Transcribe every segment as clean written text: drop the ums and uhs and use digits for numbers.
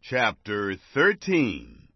Chapter 13.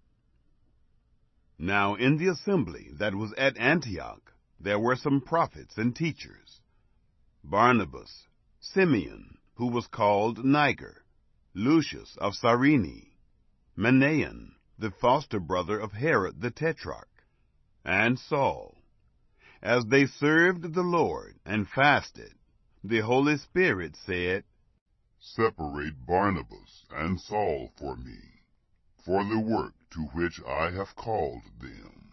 Now in the assembly that was at Antioch there were some prophets and teachers: Barnabas, Simeon, who was called Niger, Lucius of Cyrene, Manaen, the foster brother of Herod the Tetrarch, and Saul. As they served the Lord and fasted, the Holy Spirit said, "Separate Barnabas and Saul for me, for the work to which I have called them."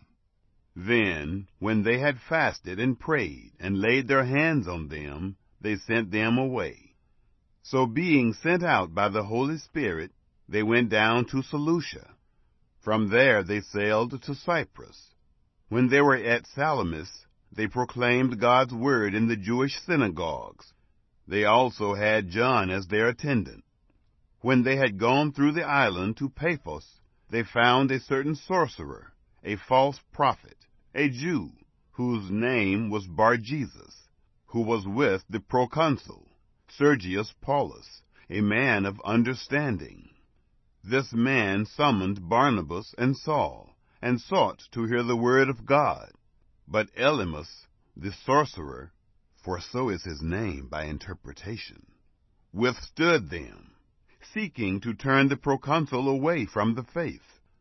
Then, when they had fasted and prayed and laid their hands on them, they sent them away. So being sent out by the Holy Spirit, they went down to Seleucia. From there they sailed to Cyprus. When they were at Salamis, they proclaimed God's word in the Jewish synagogues. They also had John as their attendant. When they had gone through the island to Paphos, they found a certain sorcerer, a false prophet, a Jew, whose name was Bar-Jesus, who was with the proconsul, Sergius Paulus, a man of understanding. This man summoned Barnabas and Saul, and sought to hear the word of God. But Elymas, the sorcerer, for so is his name by interpretation, withstood them, seeking to turn the proconsul away from the faith.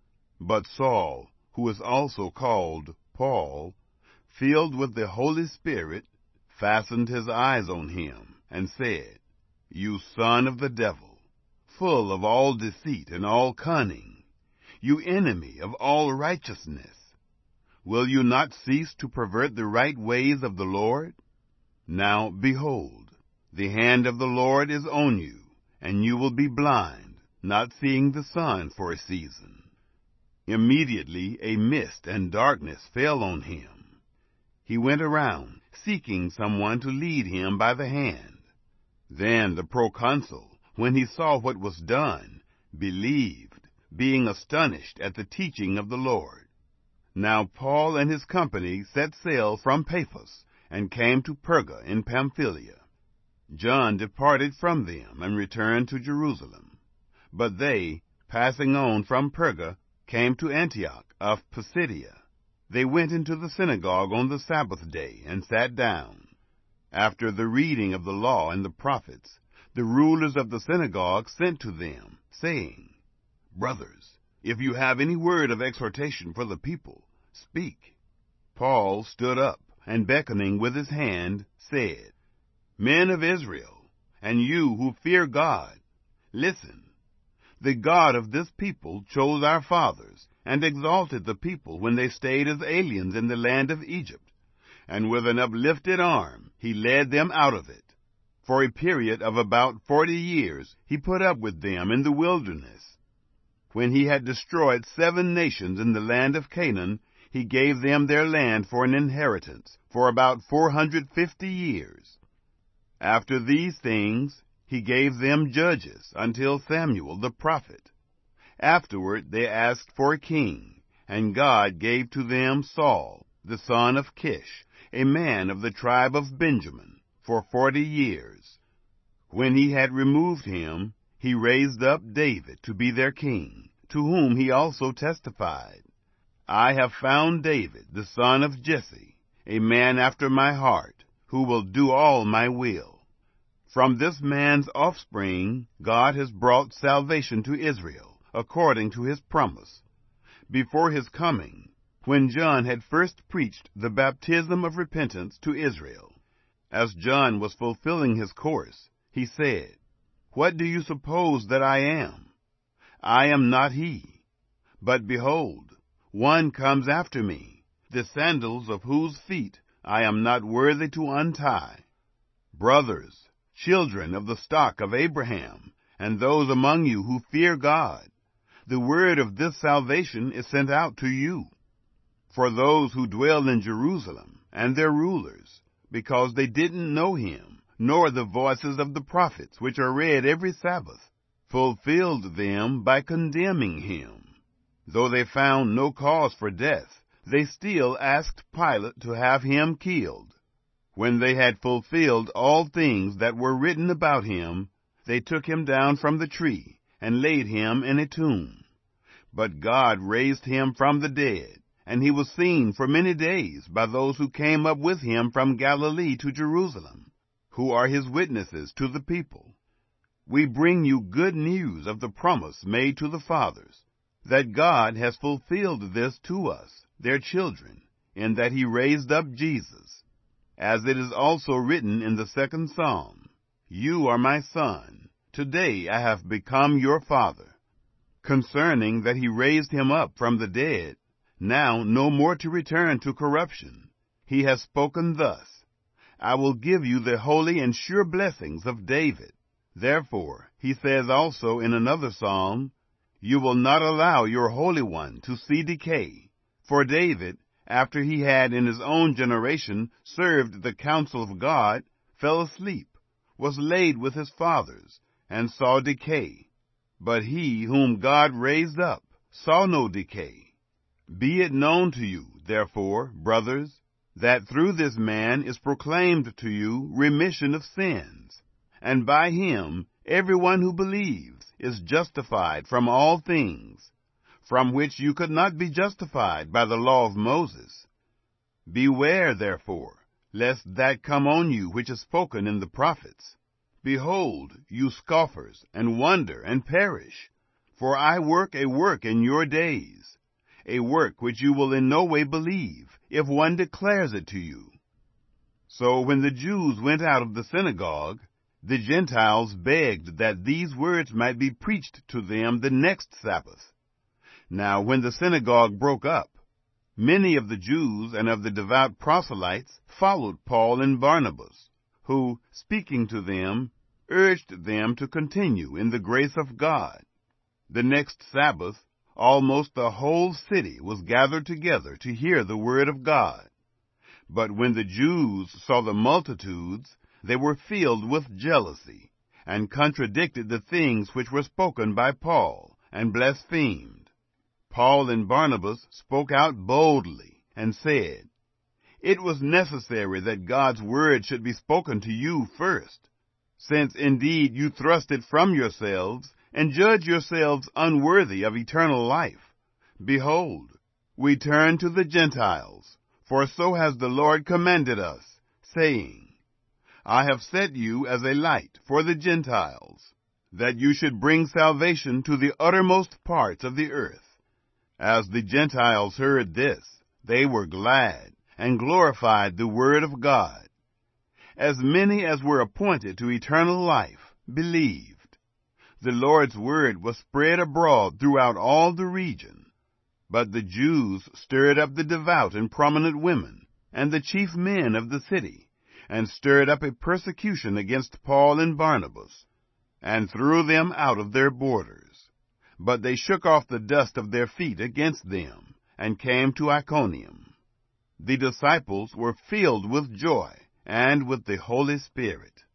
But Saul, who is also called Paul, filled with the Holy Spirit, fastened his eyes on him, and said, "You son of the devil, full of all deceit and all cunning, you enemy of all righteousness, will you not cease to pervert the right ways of the Lord? Now, behold, the hand of the Lord is on you, and you will be blind, not seeing the sun for a season." Immediately a mist and darkness fell on him. He went around, seeking someone to lead him by the hand. Then the proconsul, when he saw what was done, believed, being astonished at the teaching of the Lord. Now Paul and his company set sail from Paphos, and came to Perga in Pamphylia. John departed from them and returned to Jerusalem. But they, passing on from Perga, came to Antioch of Pisidia. They went into the synagogue on the Sabbath day and sat down. After the reading of the law and the prophets, the rulers of the synagogue sent to them, saying, "Brothers, if you have any word of exhortation for the people, speak." Paul stood up, and beckoning with his hand, said, "Men of Israel, and you who fear God, listen. The God of this people chose our fathers, and exalted the people when they stayed as aliens in the land of Egypt, and with an uplifted arm he led them out of it. For a period of about 40 years he put up with them in the wilderness. When he had destroyed 7 nations in the land of Canaan, he gave them their land for an inheritance for about 450 years. After these things, he gave them judges until Samuel the prophet. Afterward they asked for a king, and God gave to them Saul, the son of Kish, a man of the tribe of Benjamin, for 40 years. When he had removed him, he raised up David to be their king, to whom he also testified, "I have found David, the son of Jesse, a man after my heart, who will do all my will." From this man's offspring, God has brought salvation to Israel, according to his promise. Before his coming, when John had first preached the baptism of repentance to Israel, as John was fulfilling his course, he said, "What do you suppose that I am? I am not he. But behold, one comes after me, the sandals of whose feet I am not worthy to untie. Brothers, children of the stock of Abraham, and those among you who fear God, the word of this salvation is sent out to you. For those who dwell in Jerusalem, and their rulers, because they didn't know him, nor the voices of the prophets which are read every Sabbath, fulfilled them by condemning him. Though they found no cause for death, they still asked Pilate to have him killed. When they had fulfilled all things that were written about him, they took him down from the tree, and laid him in a tomb. But God raised him from the dead, and he was seen for many days by those who came up with him from Galilee to Jerusalem, who are his witnesses to the people. We bring you good news of the promise made to the fathers, that God has fulfilled this to us, their children, in that he raised up Jesus. As it is also written in the second Psalm, "You are my son, today I have become your father." Concerning that he raised him up from the dead, now no more to return to corruption, he has spoken thus, "I will give you the holy and sure blessings of David." Therefore, he says also in another psalm, "You will not allow your Holy One to see decay." For David, after he had in his own generation served the counsel of God, fell asleep, was laid with his fathers, and saw decay. But he whom God raised up saw no decay. Be it known to you, therefore, brothers, that through this man is proclaimed to you remission of sins, and by him everyone who believes is justified from all things, from which you could not be justified by the law of Moses. Beware, therefore, lest that come on you which is spoken in the prophets. Behold, you scoffers, and wonder, and perish. For I work a work in your days, a work which you will in no way believe, if one declares it to you. So when the Jews went out of the synagogue, the Gentiles begged that these words might be preached to them the next Sabbath. Now when the synagogue broke up, many of the Jews and of the devout proselytes followed Paul and Barnabas, who, speaking to them, urged them to continue in the grace of God. The next Sabbath, almost the whole city was gathered together to hear the word of God. But when the Jews saw the multitudes, they were filled with jealousy, and contradicted the things which were spoken by Paul, and blasphemed. Paul and Barnabas spoke out boldly, and said, "It was necessary that God's word should be spoken to you first, since indeed you thrust it from yourselves, and judge yourselves unworthy of eternal life. Behold, we turn to the Gentiles, for so has the Lord commanded us, saying, I have set you as a light for the Gentiles, that you should bring salvation to the uttermost parts of the earth." As the Gentiles heard this, they were glad, and glorified the word of God. As many as were appointed to eternal life believed. The Lord's word was spread abroad throughout all the region. But the Jews stirred up the devout and prominent women, and the chief men of the city, and stirred up a persecution against Paul and Barnabas, and threw them out of their borders. But they shook off the dust of their feet against them, and came to Iconium. The disciples were filled with joy and with the Holy Spirit.